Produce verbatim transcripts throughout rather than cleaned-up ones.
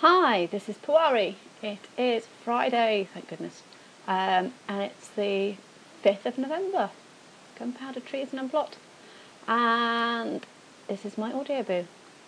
Hi, this is Puari. It is Friday, thank goodness, um, and it's the fifth of November. Gunpowder Treason and Plot, and this is my audioboo.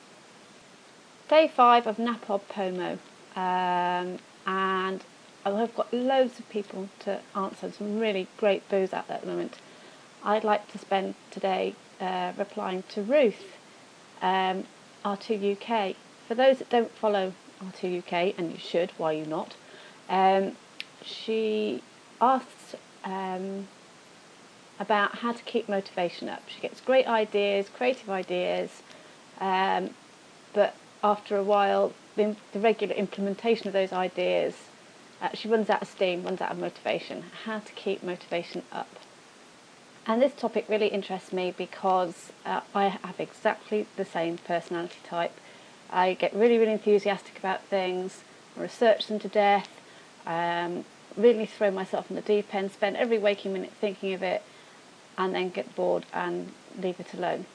Day five of NaPoWoPoMo, um, and I've got loads of people to answer, some really great boos out there at the moment. I'd like to spend today uh, replying to Ruth, um, R two U K. For those that don't follow R two U K, and you should, why are you not? Um, she asks um, about how to keep motivation up. She gets great ideas, creative ideas, um, but after a while, the, the regular implementation of those ideas, uh, she runs out of steam, runs out of motivation. How to keep motivation up. And this topic really interests me because uh, I have exactly the same personality type. I get really, really enthusiastic about things, research them to death, um, really throw myself in the deep end, spend every waking minute thinking of it, and then get bored and leave it alone.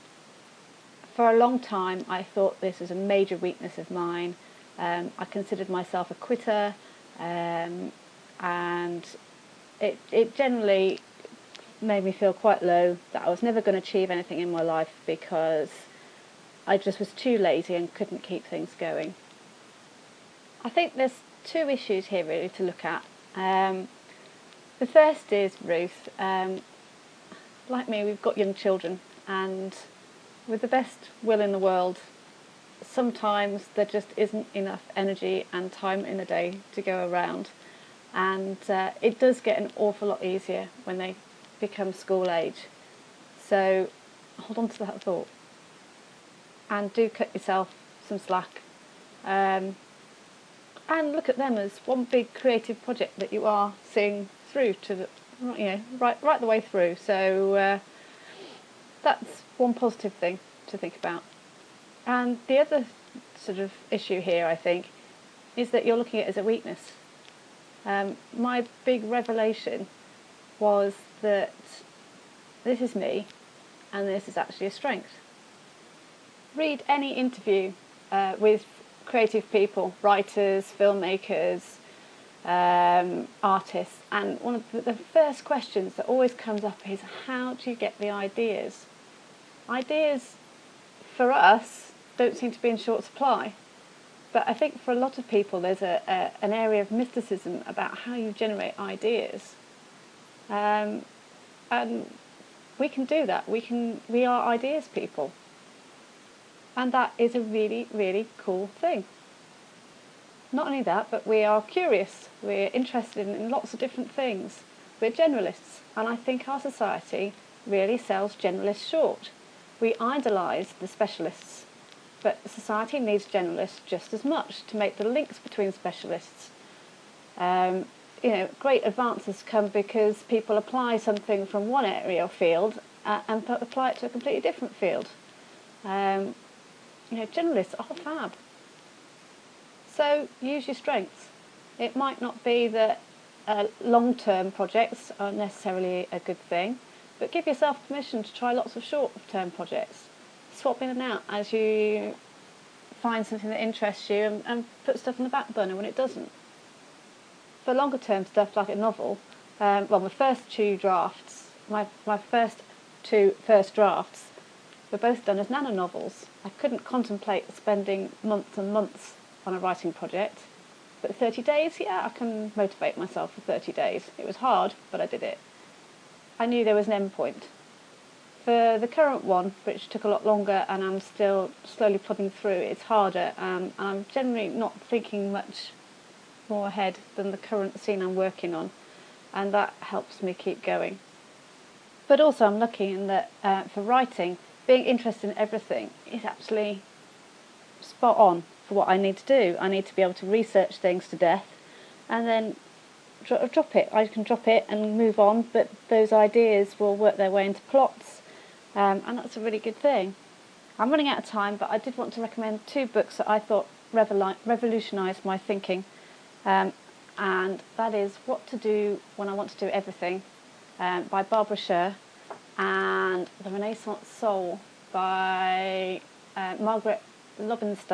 For a long time, I thought this was a major weakness of mine. Um, I considered myself a quitter, um, and it, it generally made me feel quite low, that I was never going to achieve anything in my life because I just was too lazy and couldn't keep things going. I think there's two issues here really to look at. Um, the first is Ruth. Um, like me, we've got young children, and with the best will in the world, sometimes there just isn't enough energy and time in the day to go around, and uh, it does get an awful lot easier when they become school age. So hold on to that thought and do cut yourself some slack, um, and look at them as one big creative project that you are seeing through to the, you know, right right the way through. So uh, that's one positive thing to think about. And the other sort of issue here, I think, is that you're looking at it as a weakness. Um, my big revelation was that this is me, and this is actually a strength. Read any interview uh, with creative people, writers, filmmakers, um, artists, and one of the, the first questions that always comes up is, how do you get the ideas? Ideas, for us, don't seem to be in short supply. But I think for a lot of people there's a, a, an area of mysticism about how you generate ideas. Um, and we can do that. We can. We are ideas people. And that is a really, really cool thing. Not only that, but we are curious. We're interested in, in lots of different things. We're generalists. And I think our society really sells generalists short. We idolise the specialists. But society needs generalists just as much to make the links between specialists. Um, you know, great advances come because people apply something from one area or field uh, and apply it to a completely different field. Um, you know, generalists are fab. So use your strengths. It might not be that uh, long-term projects are necessarily a good thing, but give yourself permission to try lots of short-term projects. Swap in and out as you find something that interests you, and, and put stuff on the back burner when it doesn't. For longer term stuff like a novel, um, well, my first two drafts, my, my first two first drafts were both done as nano novels. I couldn't contemplate spending months and months on a writing project, but thirty days, yeah, I can motivate myself for thirty days. It was hard, but I did it. I knew there was an end point. For the current one, which took a lot longer and I'm still slowly plodding through, it's harder, um, and I'm generally not thinking much more ahead than the current scene I'm working on, and that helps me keep going. But also I'm lucky in that uh, for writing, being interested in everything is absolutely spot on for what I need to do. I need to be able to research things to death and then drop it. I can drop it and move on, but those ideas will work their way into plots. Um, and that's a really good thing. I'm running out of time, but I did want to recommend two books that I thought revol- revolutionised my thinking, um, and that is What to Do When I Want to Do Everything um, by Barbara Sher, and The Renaissance Soul by uh, Margaret Lobenstein.